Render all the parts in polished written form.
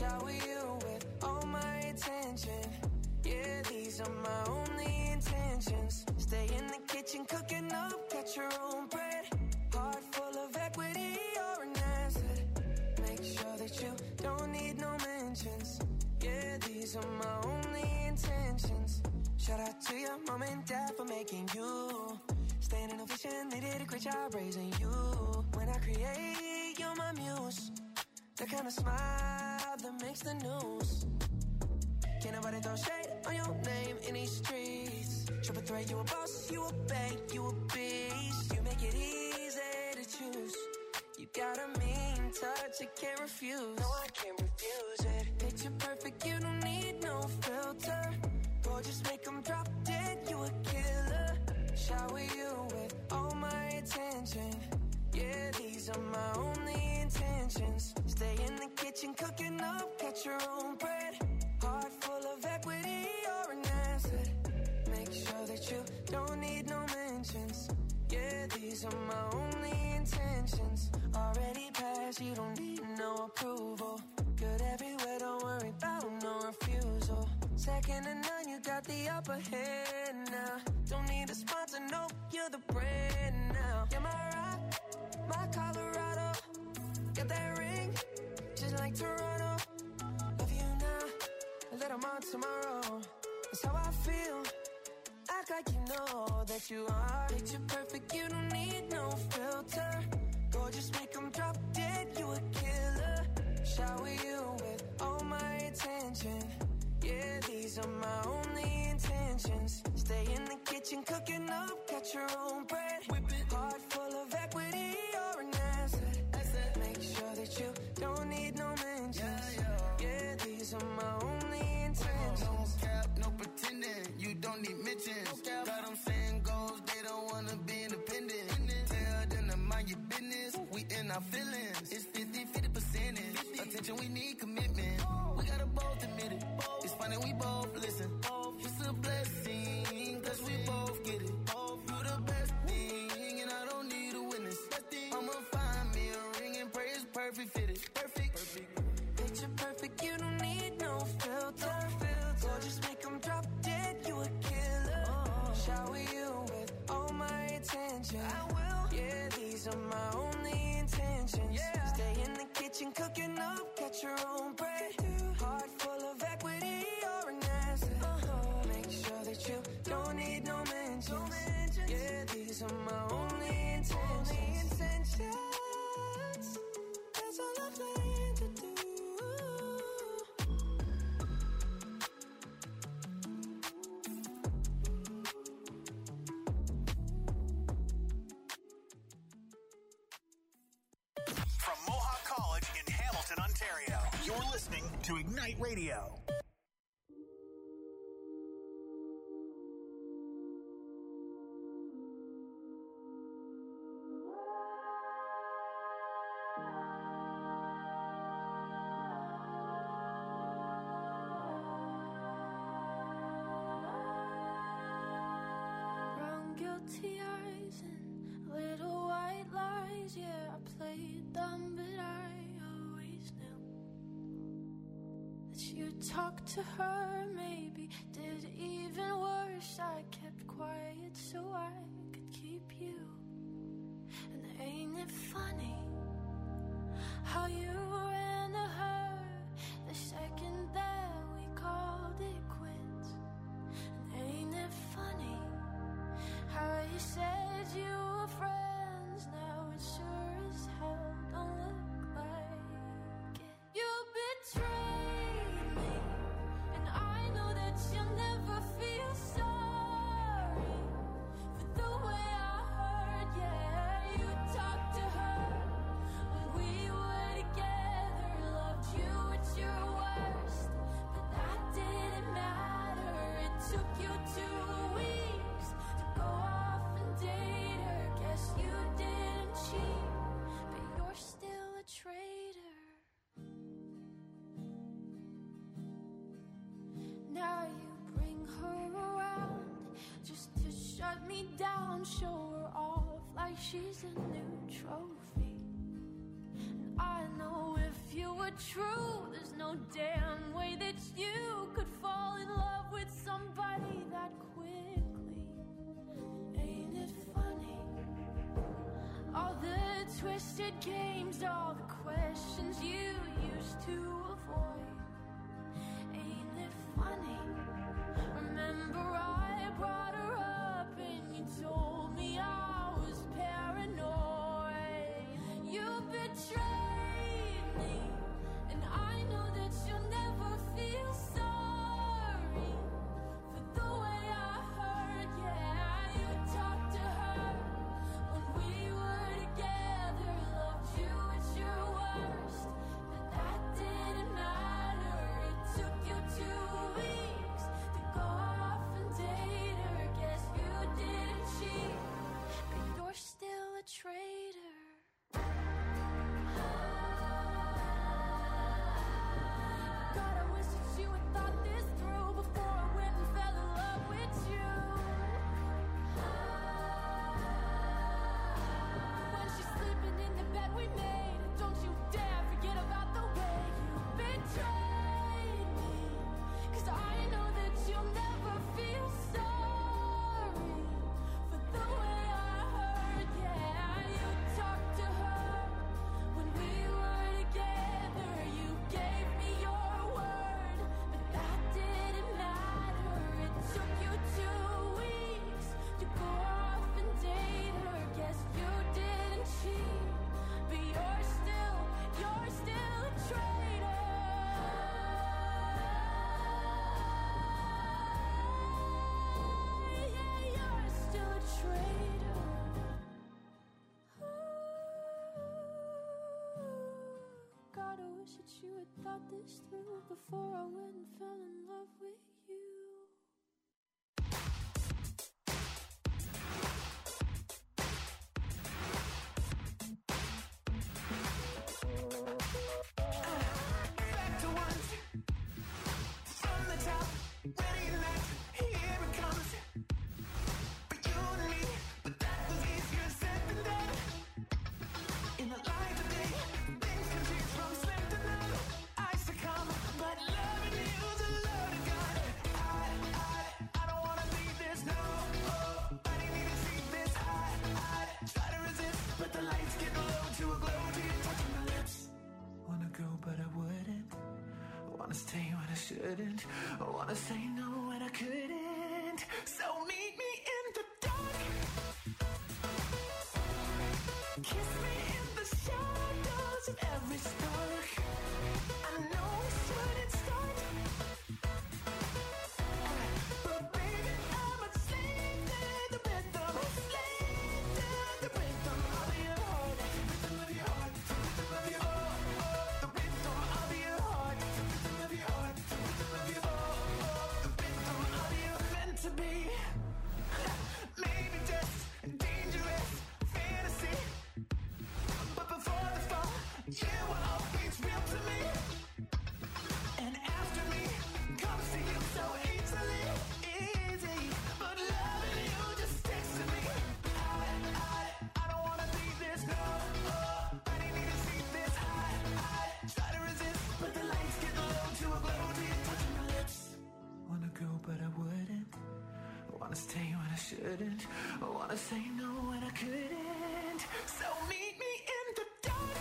Shower you with all my attention. Yeah, these are my only intentions. Stay in the kitchen cooking up, catch your own bread. Heart full of equity, you're an asset. Make sure that you don't need no mentions. Yeah, these are my only intentions. Shout out to your mom and dad for making you. Staying in ovation, they did a great job raising you. When I create, you're my muse. The kind of smile that makes the news. Can't nobody throw shade on your name in these streets. Triple threat, you a boss, you a bank, you a beast. You make it easy to choose. You got a mean touch, I can't refuse. No, I can't refuse it. Picture perfect, you don't need no filter. Gorgeous, make them drop dead, you a killer. Shower you with all my attention. Yeah, these are my only intentions. Stay in the kitchen cooking up, catch your own bread. Heart full of equity, you're an asset. Make sure that you don't need no mentions. Yeah, these are my only intentions. Already passed, you don't need no approval. Good everywhere, don't worry about no refusal. Second to none, you got the upper hand now. Don't need a sponsor, no, you're the brand now. You're my rock, my Colorado. Got that ring, just like Toronto. Love you now, a little more tomorrow. That's how I feel. Act like you know that you are. Picture perfect, you don't need no filter. Gorgeous, make them drop dead, you a killer. Shower you with all my attention. Yeah, these are my only intentions. Stay in the kitchen cooking up, catch your own bread. Whip it. Heart full of equity, you're an asset. Make sure that you don't need no mentions. Yeah, these are my only intentions. No cap, no pretending, you don't need mentions. Got them saying goals, they don't wanna be independent. Tell them to mind your business, we in our feelings. It's 50 percentage. Attention, we need commitment. We gotta both admit it. It's funny, we both listen. It's a blessing, cause we both get it. You the best thing, and I don't need a witness. I'ma find me a ring and pray it's perfect fitted. Perfect. Picture perfect, you don't need no filter. Gorgeous, make them drop dead, you a killer. Shower you with all my attention. I will. Yeah, these are my only intentions. Yeah. Stay in the kitchen cooking up, catch your own bread. Heart full of equity, you're an asset. Make sure that you don't need no mentions. Yeah, these are my only intentions. That's all I'm planning to do. From Mohawk College in Hamilton, Ontario, you're listening to Ignite Radio. Brown guilty eyes and little white lies. Yeah, I played dumb, but I always knew that you talked to her. Maybe did even worse. I kept quiet so I could keep you. And ain't it funny how you ran to her the second that we called it quits? And ain't it funny how you said you were friends? Now it sure as hell don't look like it. You betrayed me, and I know that you'll never feel sorry for the way I hurt. Yeah, you talked to her when we were together, loved you at your worst, but that didn't matter. It took you 2 weeks to go off and date her. Guess you didn't cheat, but you're still a traitor. Now you bring her around just to shut me down, show her off like she's a new trophy. And I know if you were true, there's no damn way that you could fall in love with somebody that quickly. Ain't it funny? All the twisted games, all the questions you used to avoid. Ain't it funny? Remember I brought her up and you told me I was paranoid. You betrayed me, and I know that you'll never feel sorry for the way I hurt. Yeah, you talked to her when we were together, loved you at your worst, but that didn't matter. It took you 2 weeks to go off and date her. Guess you didn't cheat, but you're still a traitor. God, I wish that you had thought this through before I went and fell in love with you. When she's sleeping in the bed we made, don't you dare forget about the way you betrayed me. 'Cause I know that you'll never feel sorry for the way I hurt. Yeah, you talked to her when we were together. You gave me your word, but that didn't matter. It took you 2 weeks to go off and date her. Guess you didn't cheat, but you're still a traitor. Yeah, you're still a traitor. God, I wish that you had thought this through before I went and fell in love with you. Back to once, from the top, ready left, here it comes. For you and me, but that was easier said than done. In the light of day, things can change from slim to none. I succumb, but loving you's a loaded gun. I don't wanna leave this, no. I didn't need to see this. I try to resist, but the lights get low to a glow to you touching my lips. Wanna go, but I wouldn't. Wanna stay when I shouldn't. I wanna say no when I couldn't. So meet me in the dark. Kiss me in the shadows of every spark. I know we shouldn't start, but baby, I'm a slave to the rhythm. Slave to the rhythm of your heart. Rhythm of your heart. Rhythm of your heart. The rhythm of your heart. Rhythm of your heart. Rhythm of your heart. The rhythm of your meant to be. Maybe just dangerous fantasy, but before the fall, you were always real to me. And after me comes to you so easily, easy. But loving you just takes to me. I don't wanna leave this, no. I didn't need to see this. I try to resist, but the lights get low to a glow to you touching my lips. Wanna go, but I wouldn't. Wanna stay when I shouldn't. I wanna say no when I couldn't. So meet me in the dark.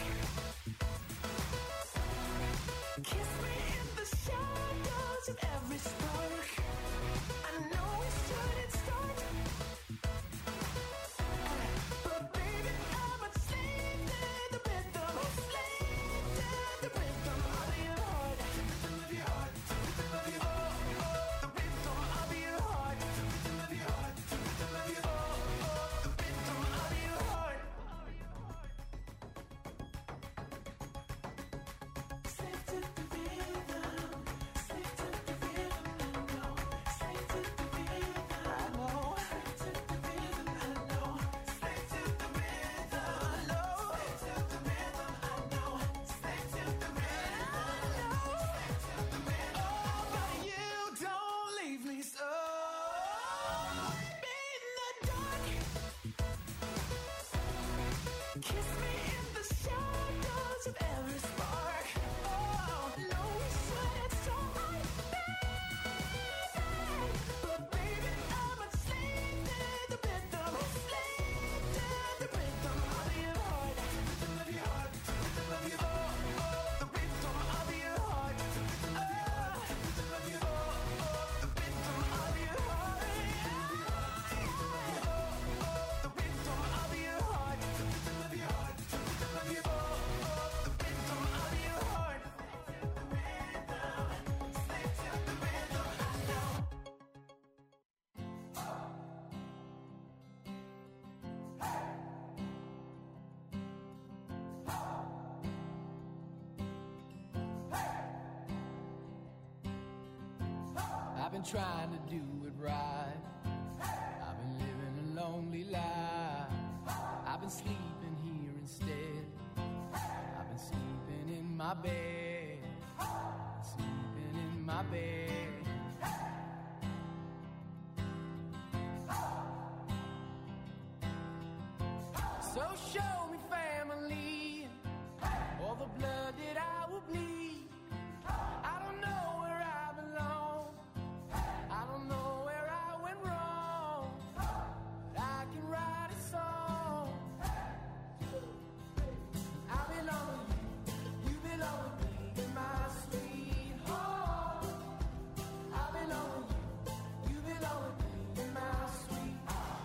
Kiss me in the shadows of every spark. I know we shouldn't start, but baby, I'm a slave to the rhythm. Slave to the rhythm of your heart. Rhythm of your heart. Rhythm of your heart. The rhythm of your heart. Rhythm of your heart. Rhythm of your heart. The rhythm of your heart. Slave to the rhythm. Slave to the rhythm. I know. Slave to the rhythm. I know. Slave to the rhythm. I know. Slave to the rhythm. I know. Slave to the rhythm. I know. Slave to the rhythm. I know. Slave to the rhythm. Oh, but you don't leave me so. In the dark. Kiss me in the shadows of trying to do it right. I've been living a lonely life. I've been sleeping here instead. I've been sleeping in my bed. Sleeping in my bed. So show me family, all the blood that I will bleed. I don't know where I belong. I don't know where I went wrong. But I can write a song. I belong with you, you belong with me, in my sweet home. I belong with you, you belong with me, in my sweet home.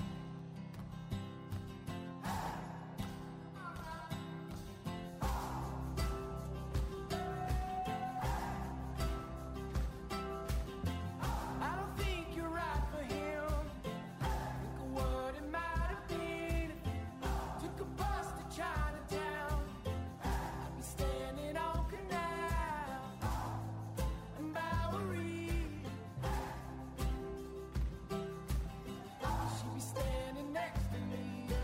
I don't think you're right for him. Think of what it might have been if you took a bus to Chinatown. I'd be standing on Canal and Bowery. She'd be standing next to me.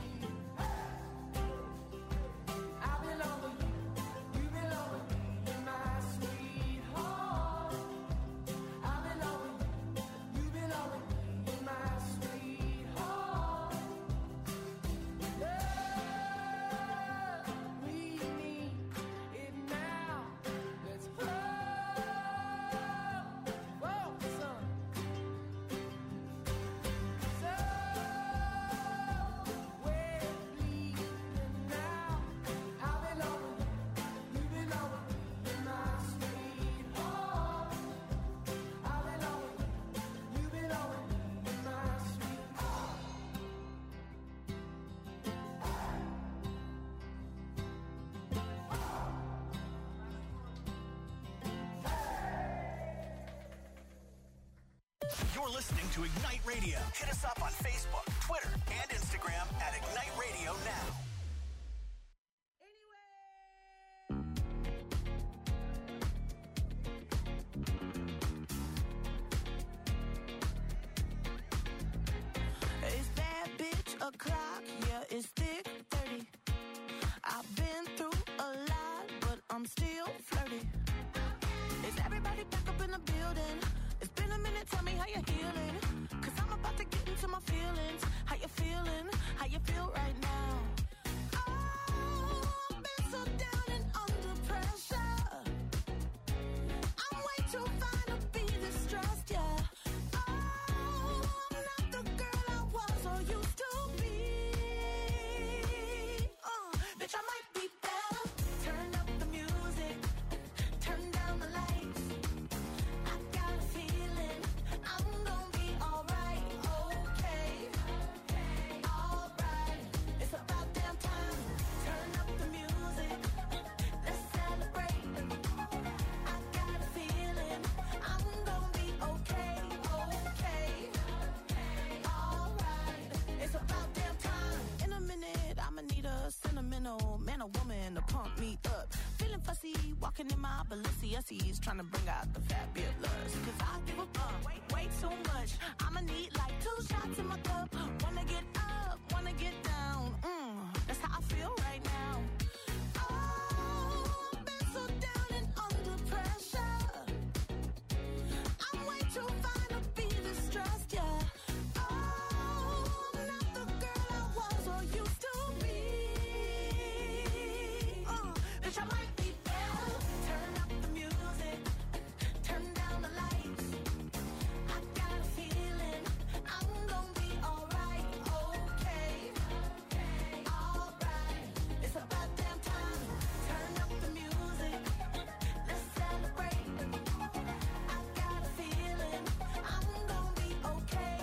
I belong with you, you belong with me, in my sweet home. I belong with you, you belong with me, in my sweet home. Love, we need it now. Let's focus on where we're bleeding now. I belong with you, you belong with me, in my sweet home. I belong with you, you belong with me, in my sweet home. You're listening to Ignite Radio. Hit us up on Facebook, Twitter, and Instagram at Ignite Radio Now. It's that bitch o'clock, yeah, it's thick 30. I've been through a lot, but I'm still flirty. Is everybody back up in the building? It's been a minute, tell me how you're healing. Cause I'm about to get into my feelings. How you feeling? How you feel right now? Oh, I've been so down and under pressure. I'm way too fine to be distressed, yeah. Oh, I'm not the girl I was or used to be. Bitch, I might be better. Turn up the music, turn down the lights. I got a feeling I'm gonna be alright, okay, alright. It's about damn time. Turn up the music, let's celebrate. I got a feeling I'm gonna be okay, alright. It's about damn time. In a minute, I'ma need a sentimental man or woman to pump me up. Feeling fussy, walking in my Balenciennes, trying to bring out the fabulous. Cause I give a fuck way too much. I'ma need like 2 shots in my cup. Wanna get up, wanna get down. That's how I feel right now. Oh, I've been so down and under pressure. I'm way too fine to be distressed, yeah. Oh, I'm not the girl I was or used to be. Bitch, I might be better. Turn up the music, turn down the lights. I got a feeling I'm gonna be alright, okay, alright. It's about damn time. Turn up the music, let's celebrate. I got a feeling I'm gonna be okay,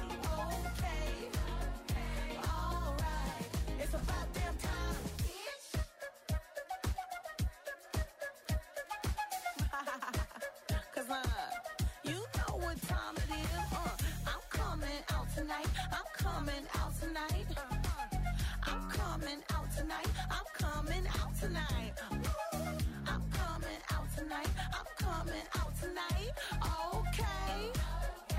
alright. It's about damn time. Cause you know what time it is. I'm coming out tonight. I'm coming out tonight. I'm coming out tonight. I'm coming out tonight. I'm coming out tonight. I'm coming out tonight. Okay.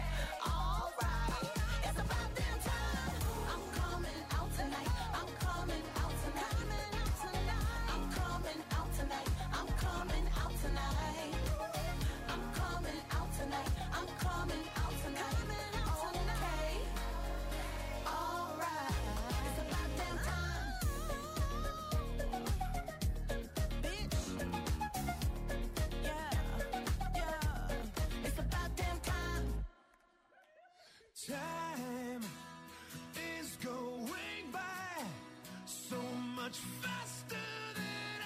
Time is going by so much faster than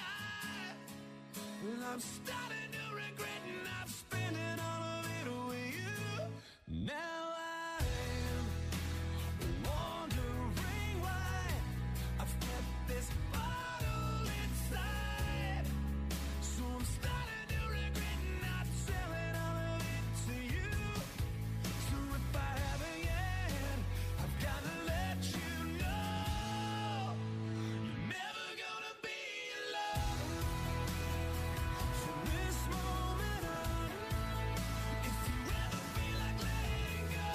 I'm starting to regret, and I'm spending all of it with you. Now I'm wondering why I've kept this bottle inside. So I'm starting to regret not selling all of it to you. So if I haven't yet, I've got to let you know you're never gonna be alone. From this moment on, if you ever feel like letting go,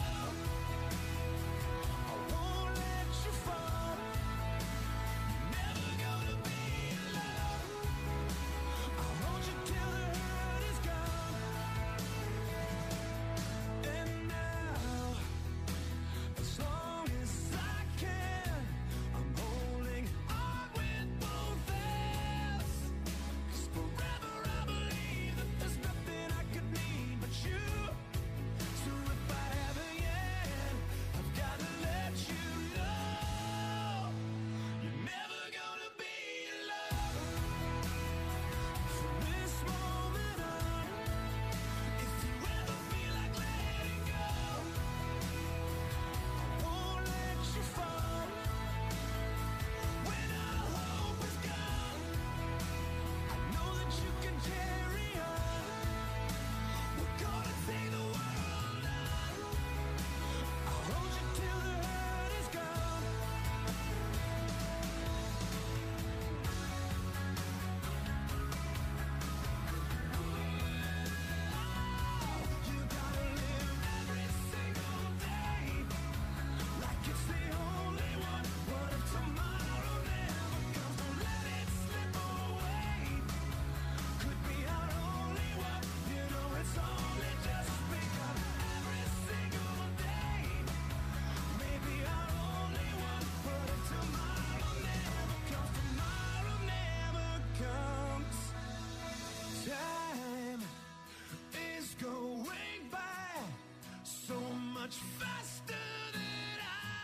I won't let you fall. You're never gonna be alone. I'll hold you till the hurt is gone. And now, as long as I can, I'm holding on with both hands. 'Cause forever I believe that there's nothing I could need but you. So if I haven't yet, I've got to let you know you're never gonna be alone. From this moment on, if you ever feel like letting go, I won't let you fall. When all hope is gone, I know that you can carry on. We're gonna take the world on. I'll hold you till the hurt is gone. You gotta live every single day like it's the only one. What if tomorrow never comes? Don't let it slip away. Could be our only one. You know it's only just begun. Every single day, maybe our only one. What if tomorrow never comes? Tomorrow never comes. Time is going by so much faster than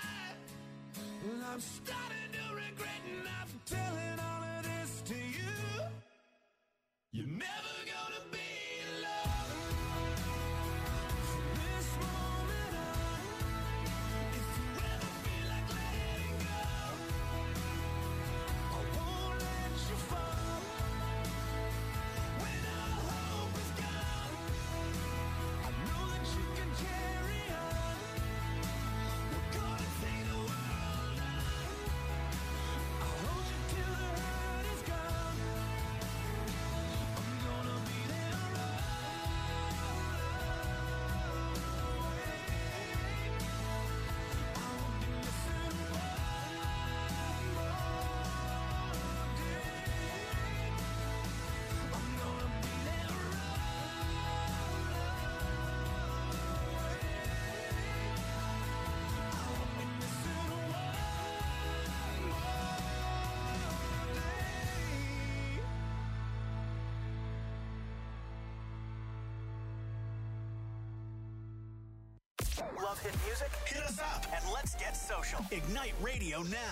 I'm starting to regret, and I'm telling all of this to you. You're never gonna be alone. From this moment on, if you ever feel like letting go, I won't let you fall. When all hope is gone, I know that you can carry on. We're gonna take the world on. I'll hold you till the hurt is gone. I'm gonna be there always. I won't be missing one more day. I'm gonna be there I won't be missing one more day. Love hit music? Hit us up and let's get social. Ignite Radio now.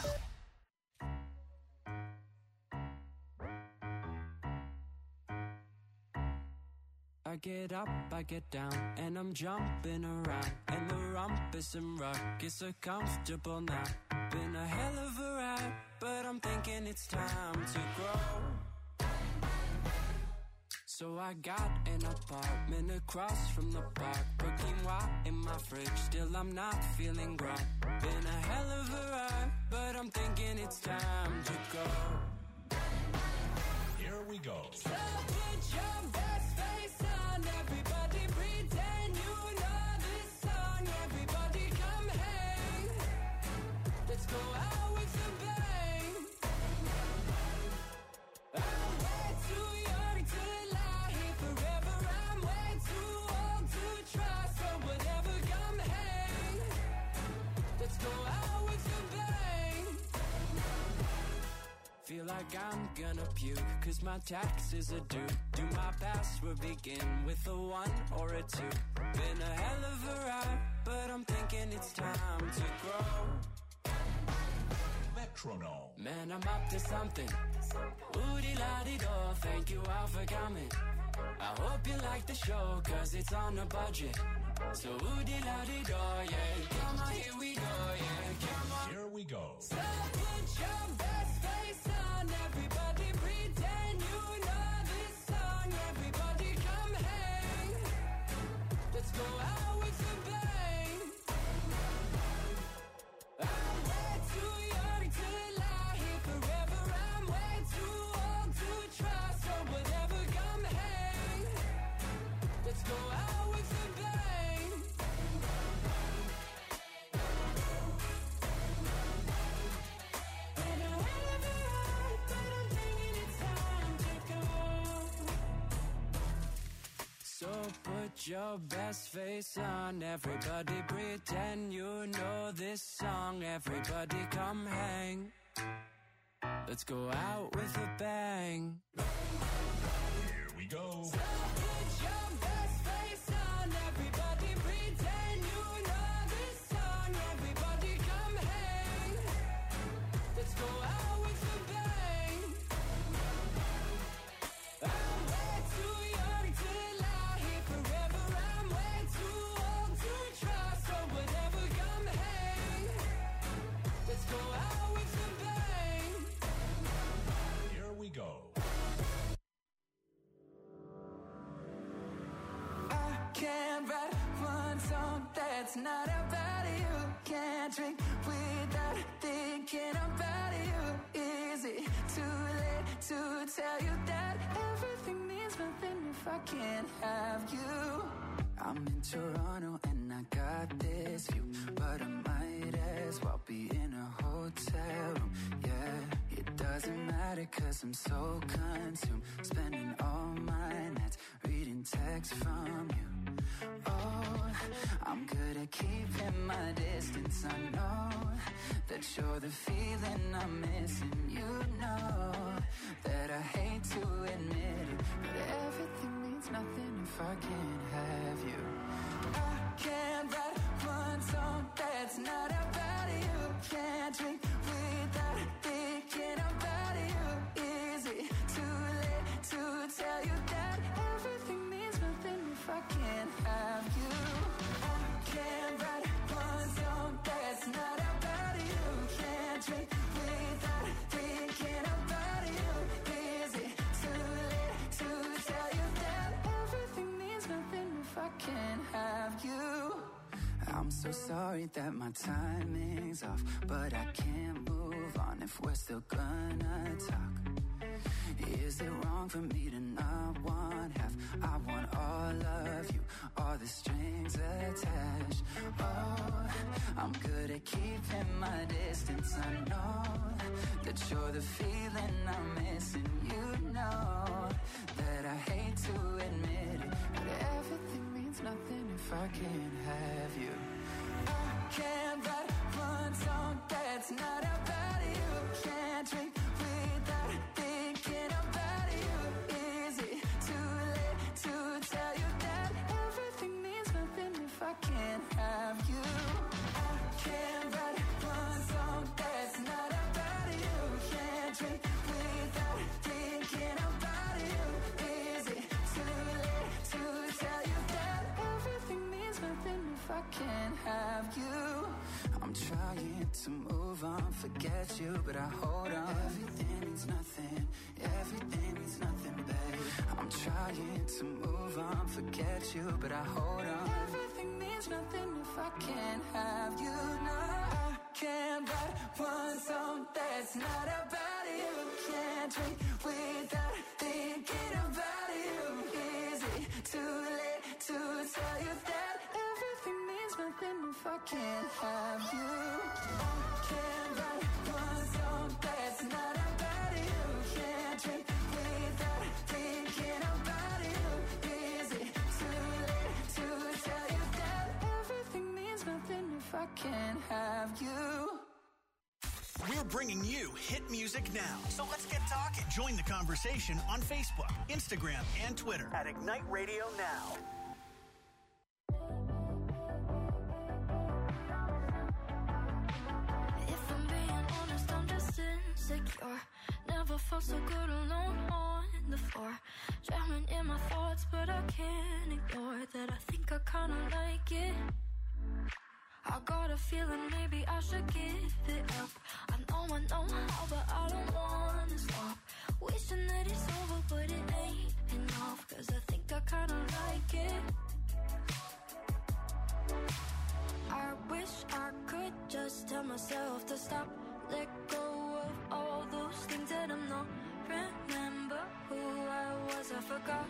I get up, I get down, and I'm jumping around. And the rumpus and ruckus are comfortable now. Been a hell of a ride, but I'm thinking it's time to grow. So I got an apartment across from the park. Put quinoa in my fridge, still I'm not feeling grown. Been a hell of a ride, but I'm thinking it's time to go. Here we go. So put your best face on, everybody pretend you know this song. Everybody come hang, let's go out with a bang. I'm way too young to lie here forever. I'm way too old to try, so whatever, come hang, let's go out with a bang. Feel like I'm gonna puke, cause my taxes are due. Do my password begin with a 1 or a 2? Been a hell of a ride, but I'm thinking it's Metronome. Man, I'm up to something. Woody-la-di-do, thank you all for coming. I hope you like the show, cause it's on a budget. So woody-la-di-do, yeah. Come on, here we go, yeah. Come on. Here we go. So put your best face on, everybody pretend you know this song. Everybody come hang. Let's go out with a bang. I'm way too young to lie here forever. I'm way too old to try. So whatever, come hang. Let's go out with a bang. Been a hell of a ride, but I'm thinking it's time to go. So put your best face on, everybody pretend you know this song. Everybody come hang. Let's go out with a bang. Here we go. So put your best face on, everybody pretend you know this song. Everybody come hang. Let's go out with a bang. I'm way too young to lie here forever. I'm way too old to try. So whatever, come hang. Let's go out with a bang. Here we go. I can't write one song that's not about you. Can't drink without thinking about you. Is it too late to tell you that everything means nothing if I can't have you? I'm in Toronto and I got this view, but I might as well be in a hotel room. Yeah, it doesn't matter cause I'm so consumed, spending all my nights reading texts from you. Oh, I'm good at keeping my distance. I know that you're the feeling I'm missing. You know that I hate to admit it, but everything means nothing if I can't have you. I can't write one song that's not about you. Can't drink without thinking about you. Is it too late to tell you that everything means nothing if I can't have you? I can't write one song that's not about you. Can't drink without thinking about you. Is it too late to tell you that everything means nothing if I can't have you? I'm so sorry that my timing's off, but I can't move on if we're still gonna talk. Is it wrong for me to not want half? I want all of you, all the strings attached. Oh, I'm good at keeping my distance. I know that you're the feeling I'm missing. You know that I hate to admit it, but everything means nothing if I can't have you. I can't write one song that's not about you. Can't drink without thinking about you. Is it too late to tell you that everything means nothing if I can't have you? I can't write one song that's not about you. Can't drink without thinking about you. Is it too late to tell you that everything means nothing if I can't have you? I'm trying to move on, forget you, but I hold on. Everything means nothing, everything means nothing, babe. I'm trying to move on, forget you, but I hold on. Everything means nothing if I can't have you. No, I can't write one song that's not about you. Can't drink without thinking about you. Is it too late to tell you that everything means nothing if I can't have you? I can't write one song that's not about you. Can't drink without thinking about you. Is it too late to tell you that everything means nothing if I can't have you? We're bringing you hit music now. So let's get talking. Join the conversation on Facebook, Instagram, and Twitter at Ignite Radio Now. If I'm being honest, I'm just insecure. Never felt so good alone on the floor. Drowning in my thoughts, but I can't ignore that I think I kinda like it. I got a feeling maybe I should give it up. I know how, but I don't wanna stop. Wishing that it's over, but it ain't enough. Cause I think I kinda like it. I wish I could just tell myself to stop. Let go of all those things that I'm not. Remember who I was, I forgot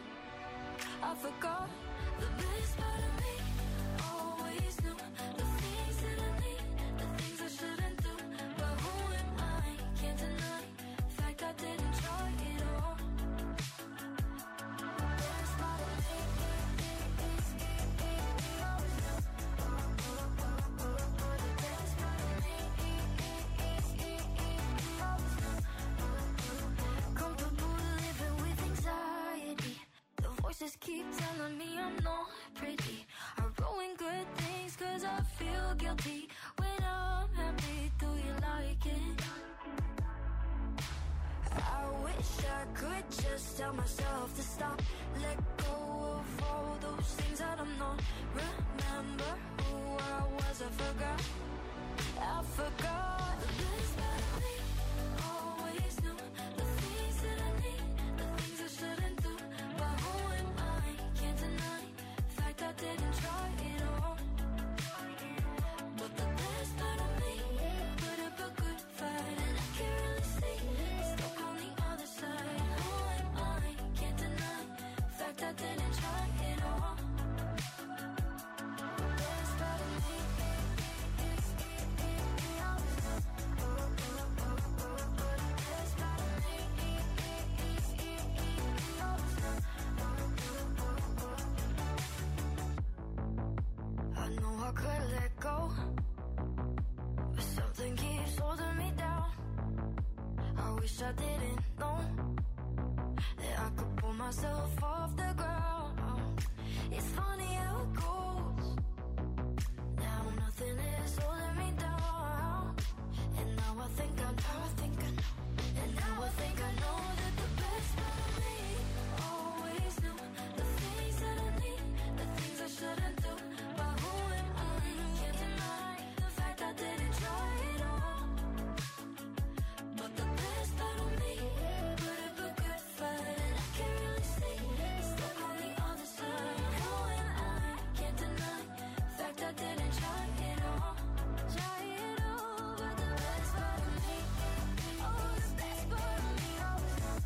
the best part of me. Always knew the things that I need, the things I shouldn't do. But who am I? Can't deny the fact I didn't try it all. The best part of me is always knew. The best part of me is always knew. Comfortable living with anxiety. The voices keep telling me I'm not pretty. I ruin good things cause I feel guilty. When I'm happy, do you like it? I wish I could just tell myself to stop. Let go of all those things that I'm not. Remember who I was, I forgot. The best part of me. Always knew the things that I need, the things I shouldn't do. But who am I? Can't deny the fact I didn't try it all. But the best part of me put up a good fight, and I can't really see stuck on the other side. Who am I? Can't deny the fact I didn't try it all. The best part of me is always knew. The best part of me is always knew. I know I could let go, but something keeps holding me down. I wish I didn't know that I could pull myself off the ground. It's funny how it goes. Now nothing is holding me down. And now I think I know. And now I think I know that the best part of me always knew the things that I need, the things I shouldn't do. But who am I? Can't deny the fact I didn't try it all. But the best part of me put up a good fight, and I can't really see stuck on the other side. Who am I? Can't deny the fact I didn't try it all. But the best part of me, oh, the best part of me always knew.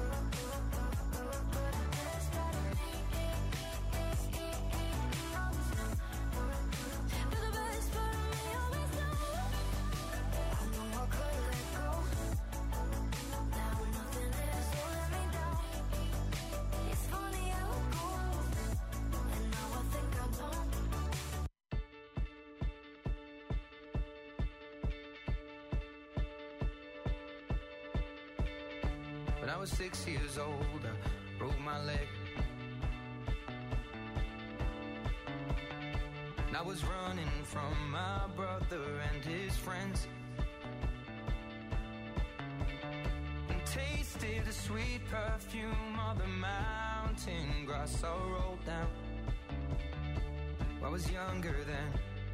But the best part of me always knew. But the best part of me always knew. I know I could let go. Now nothing is holding me down. It's funny how it goes. And now I think I don't. When I was 6 years old, I broke my leg. And I was running from my brother and his friends, and tasted the sweet perfume of the mountain grass I rolled down. I was younger then.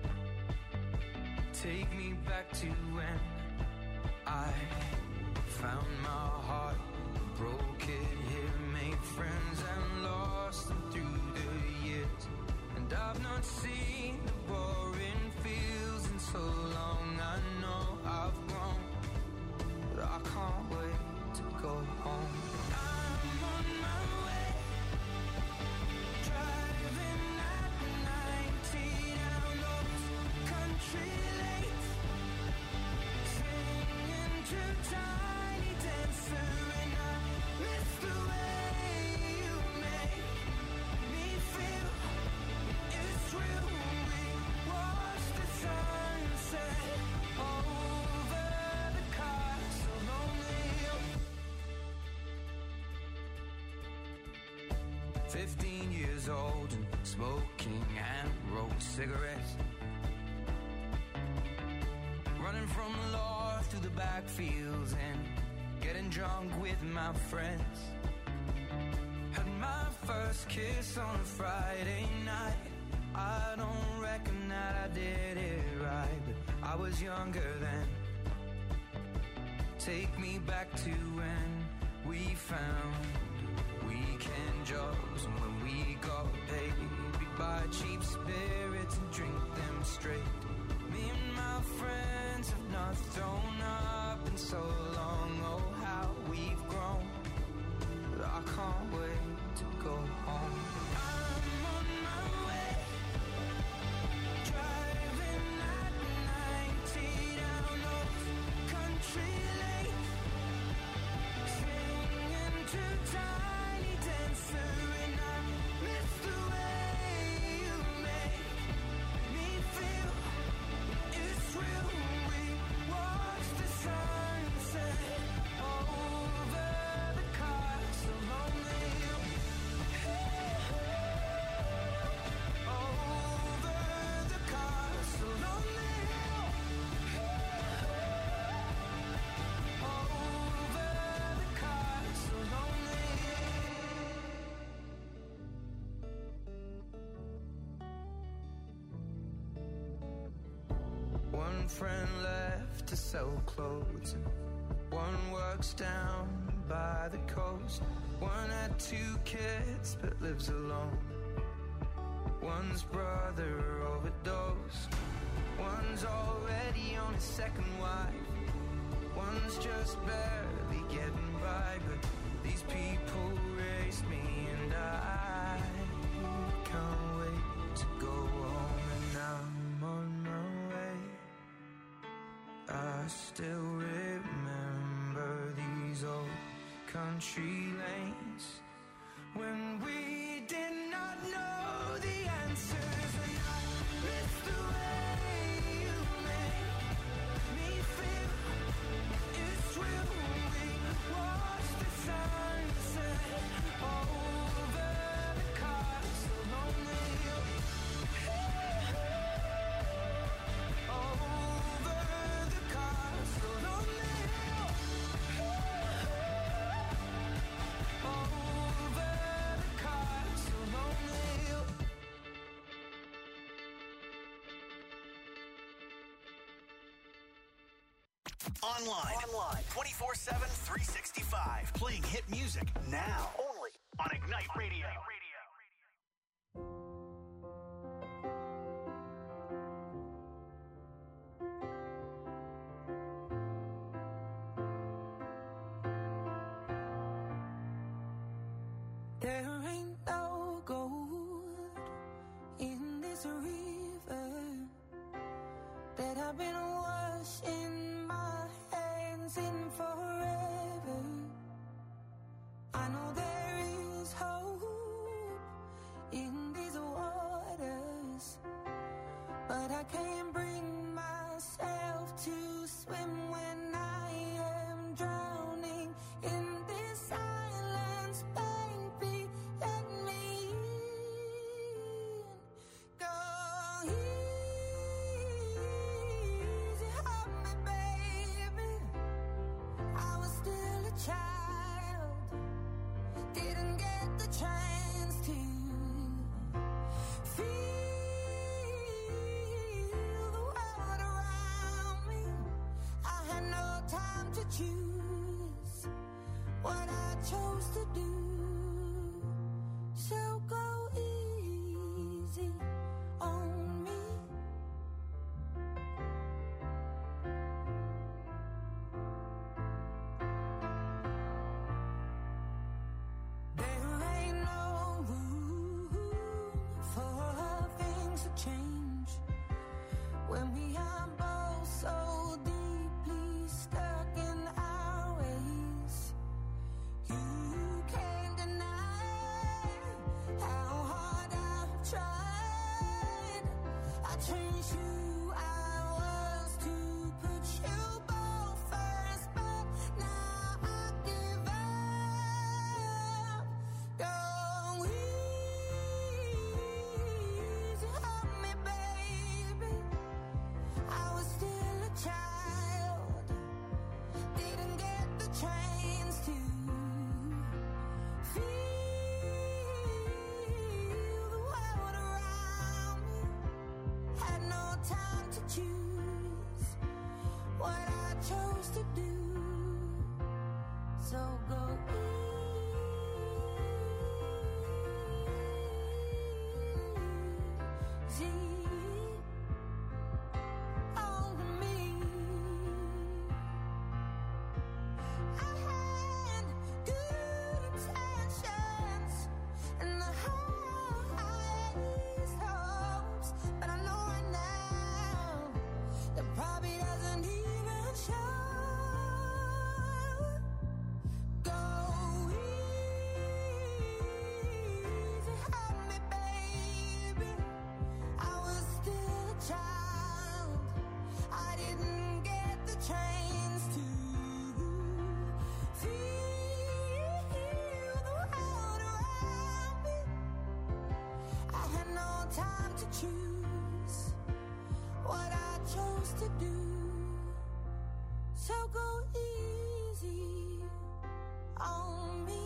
Take me back to when I found my heart, broke it here, made friends and lost them through the years. And I've not seen the boring fields in so long. I know I've grown, but I can't wait to go home. I'm on my way, driving at 90 down those country lanes, singing to Tiny Dancer, and I miss the way you make me feel. It's real. We watch the sunset over the castle lonely. 15 years old and smoking and rolled cigarettes, running from the law through the backfields and getting drunk with my friends. Had my first kiss on a Friday night. I don't reckon that I did it right, but I was younger then. Take me back to when we found weekend jobs, and when we got paid, we'd buy cheap spirits and drink them straight. Me and my friends have not thrown up in so long. Oh, how we've grown, but I can't wait to go home. I'm on my way, driving at 90 down those country lanes, singing to Tiny Dancer, and I miss the way you make me feel. It's real. We watch the sunset over the castle on the hill. Over the castle on the hill. Over the castle on the hill. One friend left to sell clothes, and one works down by the coast. One had 2 kids but lives alone. One's brother overdosed. One's already on his second wife. One's just barely getting by, but these people raised me, and I can't wait to go home. And I'm on my way. I still remember these old country lanes when we did not know the answers, and I miss the way you make me feel. It's real. We watch the sunset over the castle on the hill. Over the castle on the hill. Over the castle on the hill. Online 24/7, 365. Playing hit music now. Only on Ignite Radio. There ain't no gold in this river that I've been washing my hands in forever. I know there is hope in these waters, but I can't bring myself to swim when I am drowning in this silence. Baby, let me in. Go easy on me, baby. I was still a child, didn't get the chance to feel the world around me. I had no time to choose what I chose to do. So go easy on me. There ain't no room for things to change when we are both so deeply stuck in our ways. You can that probably doesn't even show. Go easy on me, baby. I was still a child. I didn't get the chance to feel the world around me. I had no time to choose what I chose to do. So go easy on me.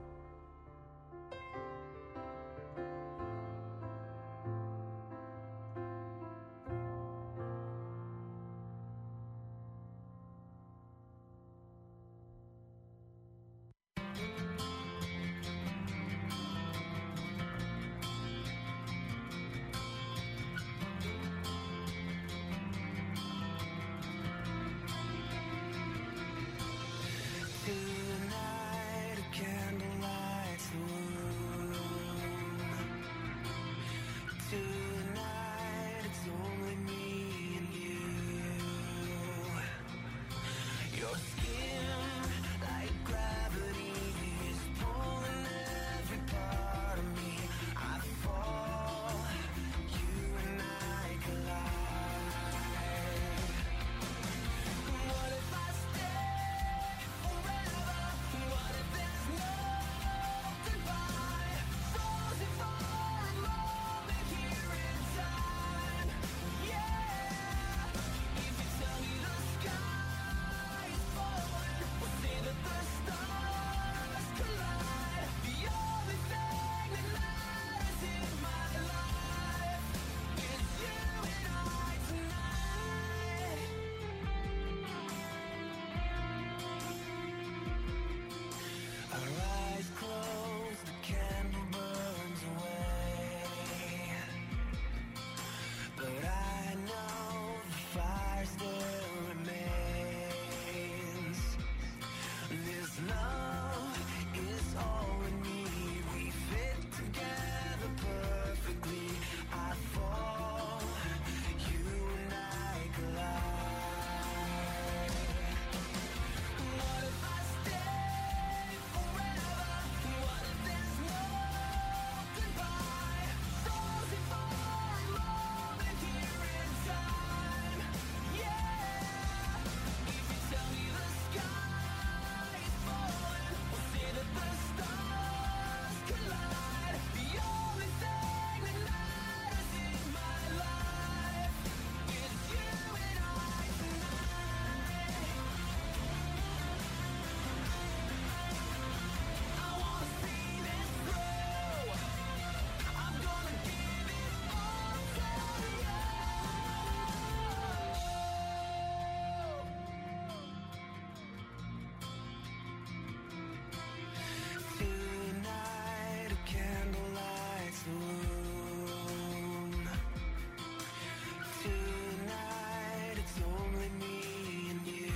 Tonight, a candlelight's the room. Tonight, it's only me and you. Your skin, like gravity, is pulling every part of me. I fall, you and I collide. What if I stay forever? What if there's no goodbye? Frozen for a moment here in time. Yeah. If you tell me the sky is falling, we'll see that the stars collide. The only thing that matters in my life is you and I tonight. Our eyes closed, the candle burns away. But I know the fire still remains. This love is all we need. We fit together perfectly. I fall, you and I collide. What if I stay forever? What if there's no goodbye? Frozen for a moment here in time. Yeah. If you tell me the sky is falling, we'll see that the stars collide. The only thing that matters in my life is you and I tonight. I wanna see this through. I'm gonna give it all to you. Tonight, a candlelight's the room. Tonight, it's only me and you.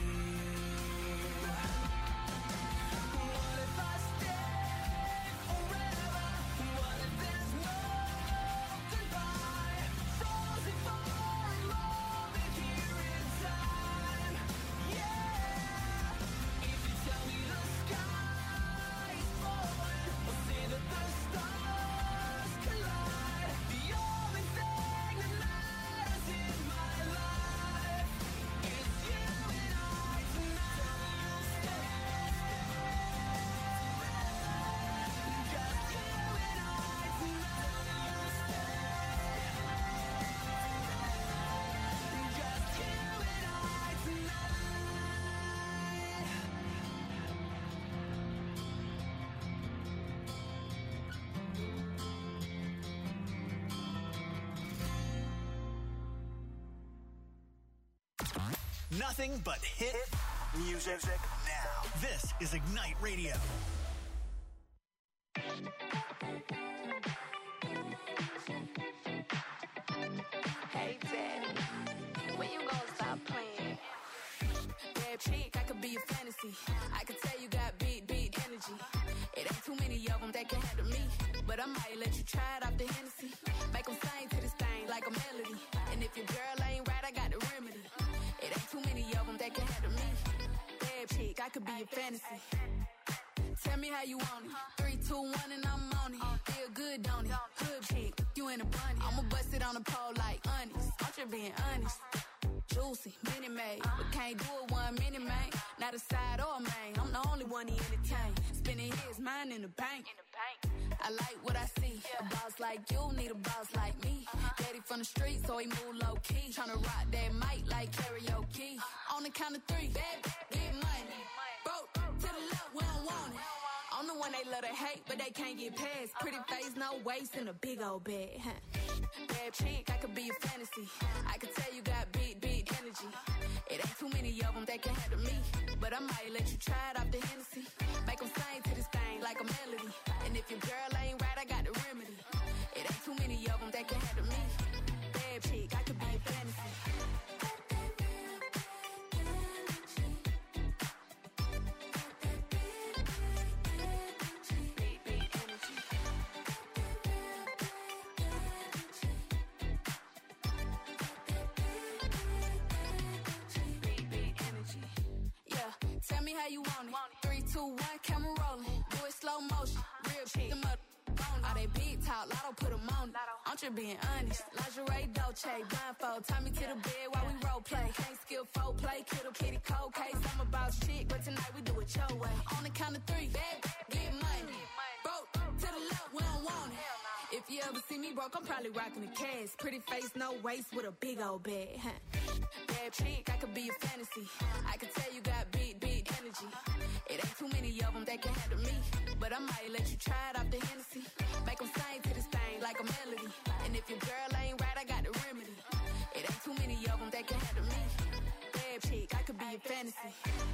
What if I stay forever? What if there's no goodbye? Frozen for a moment here in time. Yeah. If you tell me the sky is falling, we'll see that the stars collide. The only thing that matters in my life is you and I tonight. Just you and I tonight. Just you and I tonight. Nothing but hit music now. This is Ignite Radio. Hey, Daddy, when you gonna stop playing? Bad chick, I could be a fantasy. I could tell you got big energy. It ain't too many of them that can handle me. But I might let you try it off the Hennessy. Make them sing to this thing like a melody. And if your girl ain't right, I got the remedy. that can handle me. Bad chick, I could be your fantasy. Tell me how you want it. 3, 2, 1, and I'm on it. Feel good, don't it? Hood chick, you in a bunny. I'ma bust it on the pole like honest. I'm just being honest. Juicy, mini made, but can't do it 1 minute, man. Not a side or a main. I'm the only one he entertain. Spending his mind in the bank. I like what I see. A boss like you need a boss like me. Daddy from the street, so he move low key. Tryna rock that mic like karaoke. On the count of 3, bad, get money. Broke to the left, we don't want it. I'm the one they love to hate, but they can't get past. Pretty face, no waist, and a big old bag. Bad chick, I could be a fantasy. I could tell you got big energy. It ain't too many of them that can handle me. But I might let you try it off the Hennessy. Make them sing to this thing like a melody. And if your girl ain't right, I got the remedy. It ain't too many of them that can handle me. Bad chick, I could be a fantasy. Tell me how you want it. 3, 2, 1, camera rolling. Do it slow motion. Real chick. Them up all they big talk, Lotto put them on it. I'm just being honest. Lingerie, Dolce, blindfold. Tie me to the bed while we role play. Can't skill folk play. Kiddo, kitty, cold case. I'm about shit, but tonight we do it your way. On the count of 3, bad, get money. Broke to the left, we don't want it. If you ever see me broke, I'm probably rocking the cash. Pretty face, no waist, with a big old bag. Bad chick, I could be a fantasy. I could tell you got big energy. It ain't too many of them that can handle me. But I might let you try it off the Hennessy. Make them sing to this thing like a melody. And if your girl ain't right, I got the remedy. It ain't too many of them that can handle me. Bad chick, I could be a fantasy.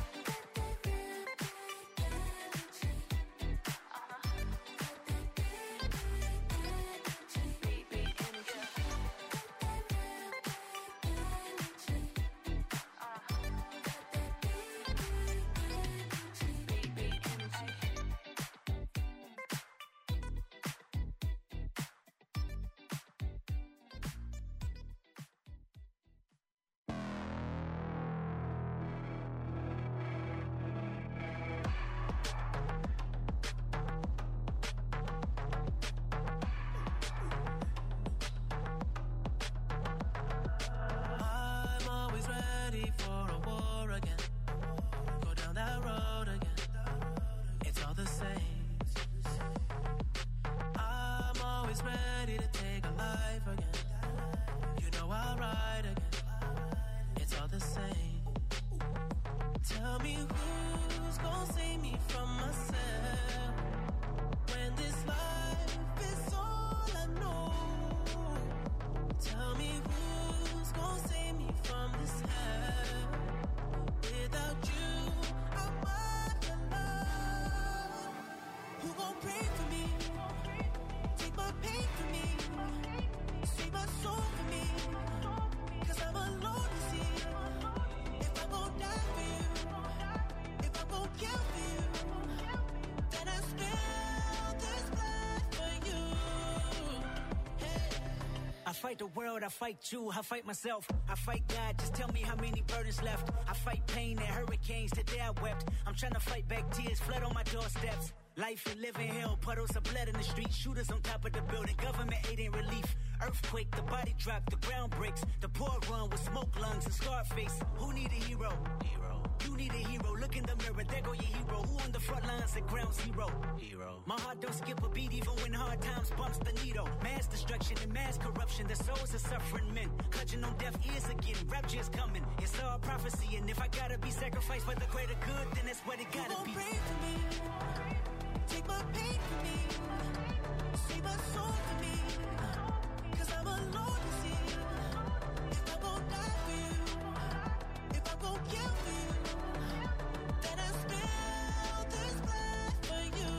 I fight the world, I fight you, I fight myself, I fight God, just tell me how many burdens left. I fight pain and hurricanes, today I wept. I'm trying to fight back tears, flood on my doorsteps. Life and living hell, puddles of blood in the street, shooters on top of the building, government aid ain't relief. Earthquake, the body drop, the ground breaks. The poor run with smoke lungs and scar face. Who need a hero? You need a hero, look in the mirror, there go your hero. Who on the front lines at ground zero? My heart don't skip a beat even when hard times bumps the needle. Mass destruction and mass corruption, the souls of suffering men. Clutching on deaf ears again, rapture's coming. It's all prophecy, and if I gotta be sacrificed for the greater good, then that's what it gotta be. Pray for me, take my pain for me, save my soul for me, 'cause I'm alone to see. If I'm gon' die for you, if I'm gon' kill for you, then I spill this blood for you.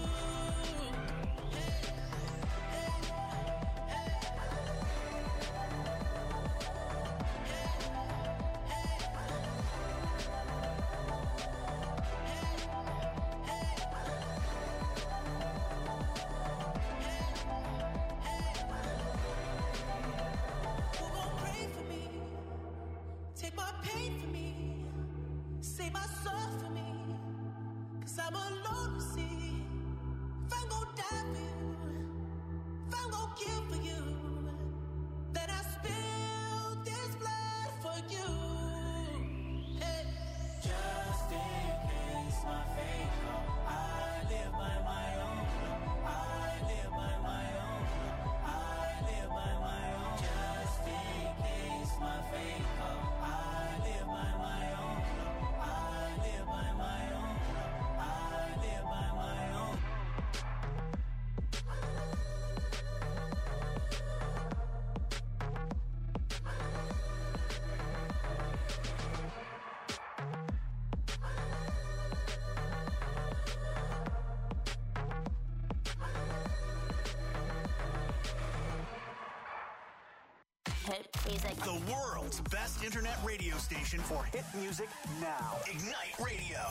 Take my save my soul for me. 'Cause I'm alone to see. If I'm gon' die for you, if I'm gon' kill for you, then I spill this blood for you. Hey. Just in case my fate come, I live by my own. I live by my own. I live by my own. Just in case my fate come, I live by my own. I live by my own. I live by my own. Hit music. The world's best internet radio station for hit music now. Ignite Radio.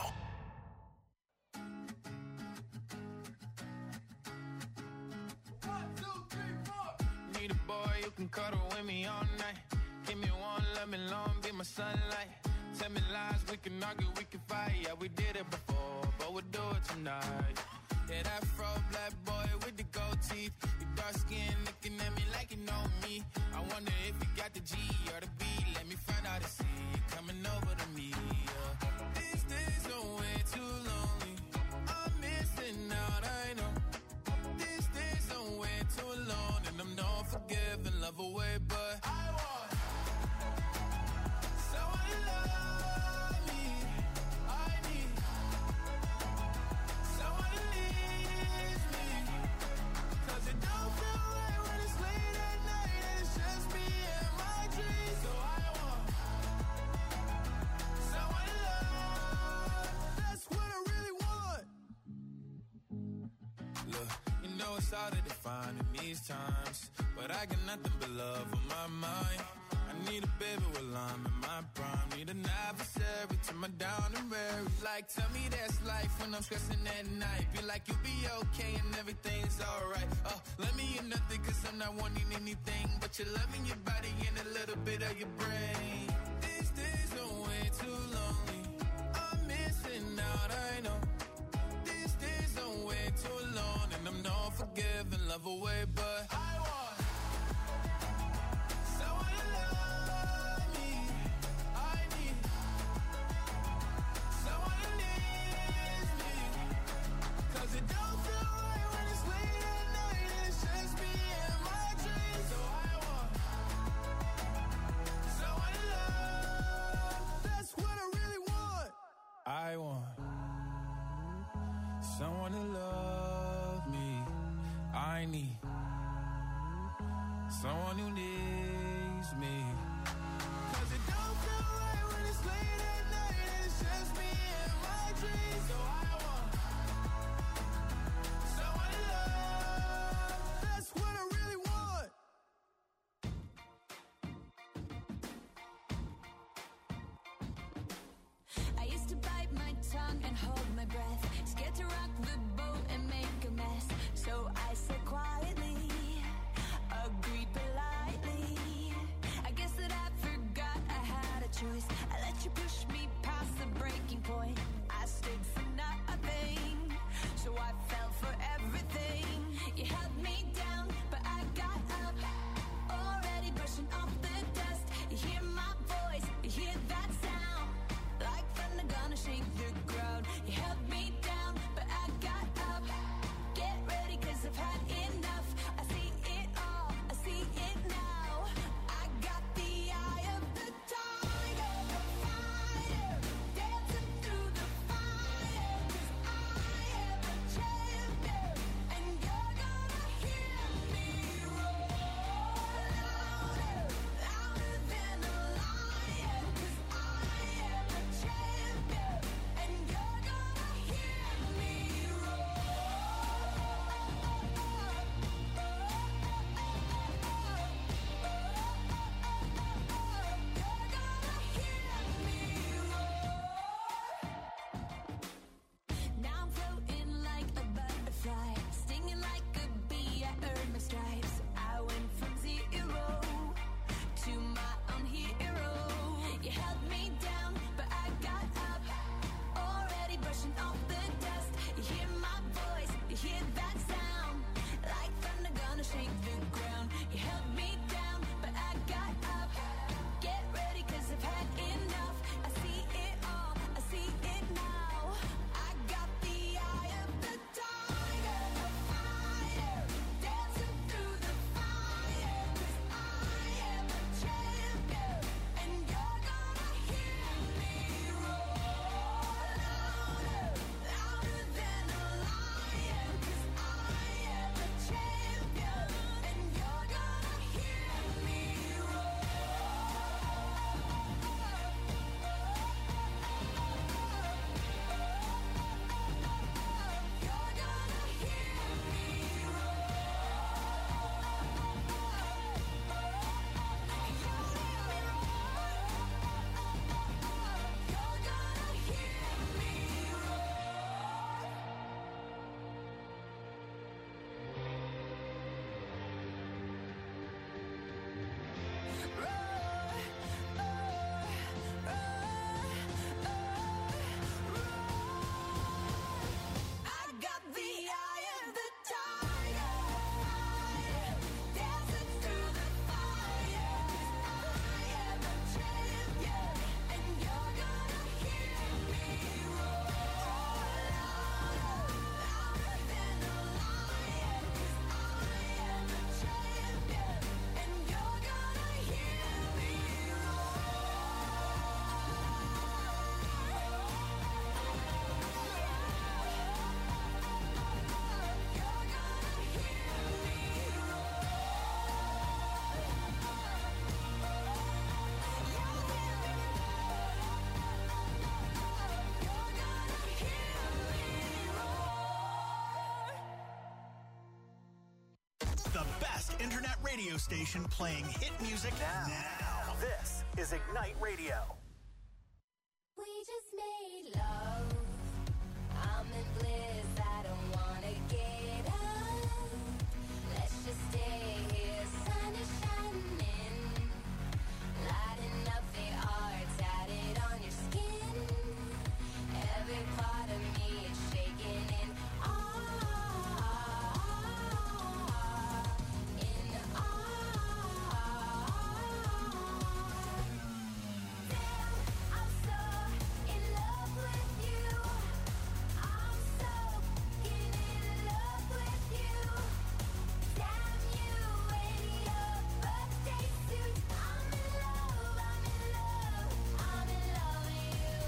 Need a boy who can cuddle with me all night. Give me one, let me long, be my sunlight. Tell me lies, we can argue, we can fight. Yeah, we did it before, but we'll do it tonight. Yeah, that fro black boy with the gold teeth. Your dark skin looking at me like you know me. I wonder if you got the G or the B. Let me find out and see you coming over to me. Yeah. These days are way too lonely. I'm missing out, I know. These days are way too long, and I'm not forgiving, love away, but I want someone to love me. I need someone to leave me. 'Cause it don't feel right when it's late at night and it's just me and my dreams. So I want someone to love. That's what I really want. Look, you know it's hard to define in these times, but I got nothing but love on my mind. I need a baby while I'm in my prime. Need an adversary to my down and weary. Like, tell me that's life when I'm stressing at night. Be like, you'll be okay and everything's alright. Let me in nothing 'cause I'm not wanting anything but your love in your body and a little bit of your brain. These days are way too lonely. I'm missing out, I know. These days are way too long, and I'm not forgiving, love away, but I want someone to love me. I need someone to leave me. 'Cause it don't feel right when it's late at night and it's just me and my dreams. So I want someone to love. That's what I really want. I want someone to love me. I need someone who needs me. 'Cause it don't feel right when it's late at night and it's just me and my dreams. So I want someone to love. That's what I really want. I used to bite my tongue and hold my breath, scared to rock the boat and make a mess. So I said quietly, agreed politely. I guess that I forgot I had a choice. I let you push me past the breaking point. I stood for nothing, so I fell for everything. You held me down, but I got up, already brushing off the dust. You hear my voice, you hear that sound, like thunder gonna shake the ground. You held me down, but I got up. Get ready, 'cause I've had enough. I see it all, I see it now. I got the eye of the tiger, fighter, dancing through the fire. 'Cause I am a champion, and you're gonna hear me roar louder, louder than a lion. 'Cause I am a champion, and you're gonna internet radio station playing hit music now. This is Ignite Radio. We just made love. I'm in bliss. I don't wanna get up. Let's just stay here. Sun is shining, lighting up the art tatted on your skin. Every part of me is shaking in awe. In awe. Damn, I'm so in love with you. I'm so in love with you. Damn you in your birthday suit. I'm in love, I'm in love, I'm in love with you.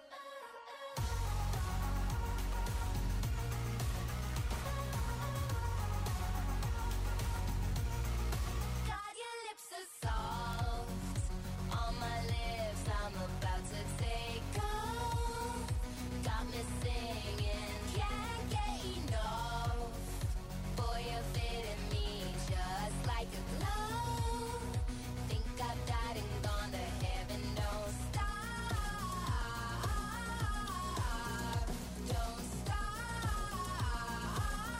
God, your lips are soft on my lips. I'm about to take off. Got me singing, can't get enough. Boy, you're fitting me just like a glove. Think I've died and gone to heaven. Don't stop, don't stop.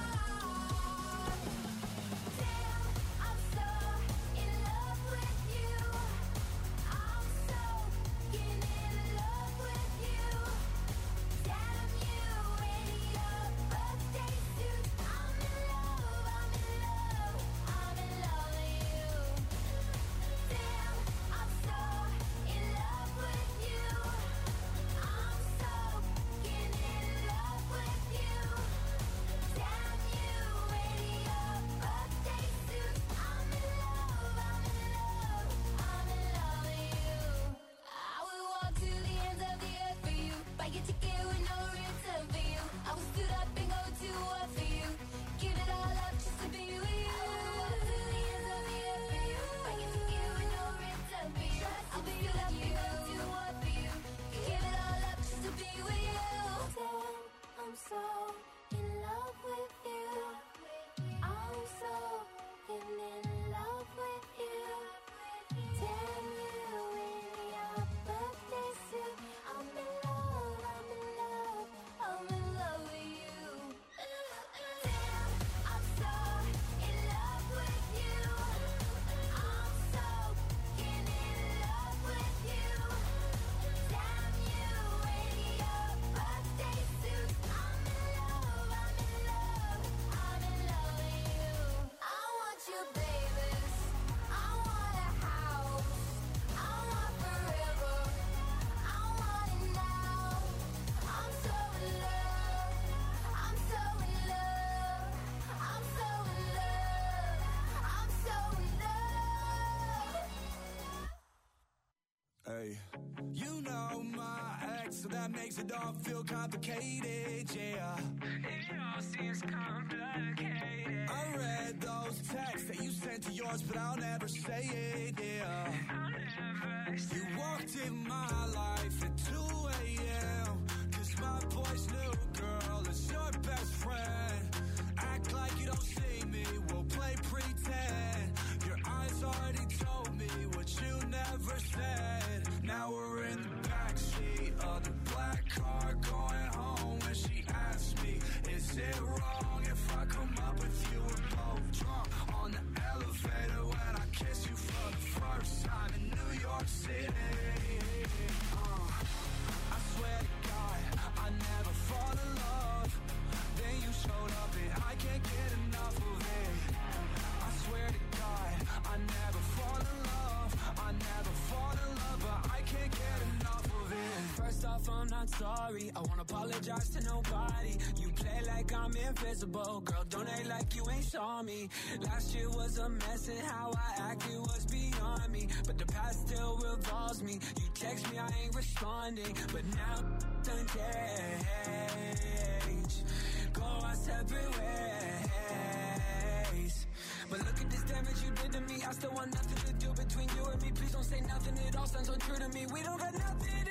Damn, I'm so in love with you. I'm so in love with you. Damn you in your birthday suit. I'm in love, I'm in love, I'm in love with you. Damn, I'm so in love with you. I'm so in love with you. Damn you in your birthday suit. I'm in love, I'm in love, I'm in love with you. I would walk to the ends of the earth for you. Buy your ticket with no return for you. I would stood up and go to war for you. Give it all up just to be with you. I would walk to the ends of the earth for you. Buy your ticket with no return for you. I would stood up and go to war for you. Give it all up just to be with you. Damn, I'm so in love with you. I'm so in love with you. Damn you in your birthday suit. I'm in love, I'm in love, I'm in love with you. Damn, I'm so in love with you. I'm so in love with you. Damn you in your birthday suit. I'm in love, I'm in love, I'm in love with you. I want you, babies. I want a house. I want forever. I want it now. I'm so in love. I'm so in love. I'm so in love. I'm so in love. Hey, you know my ex, so that makes it all feel complicated, yeah. It all seems complicated. I read those texts that you sent to yours, but I'll never say it, yeah. I'll never say you walked in my life at 2 a.m. Cause my boy's new girl is your best friend. Act like you don't see me, we'll play pretend. Your eyes already told me what you never said. Now we're in the backseat of the black car going home. When she asked me, is it wrong if I come up with you? We're both drunk on the elevator when I kiss you for the first time in New York City. I swear to God, I never fall in love. Then you showed up and I can't get enough of it. I swear to God, I never fall in love. I never fall in love, but I can't get enough of it. First off, I'm not sorry. I won't apologize to nobody. You play like I'm invisible. Girl, don't act like you ain't saw me. Last year was a mess and how I acted was beyond me. But the past still revolves me. You text me, I ain't responding. But now done change. Go our separate ways. But look at this damage you did to me. I still want nothing to do between you and me. Please don't say nothing. It all sounds untrue to me. We don't got nothing.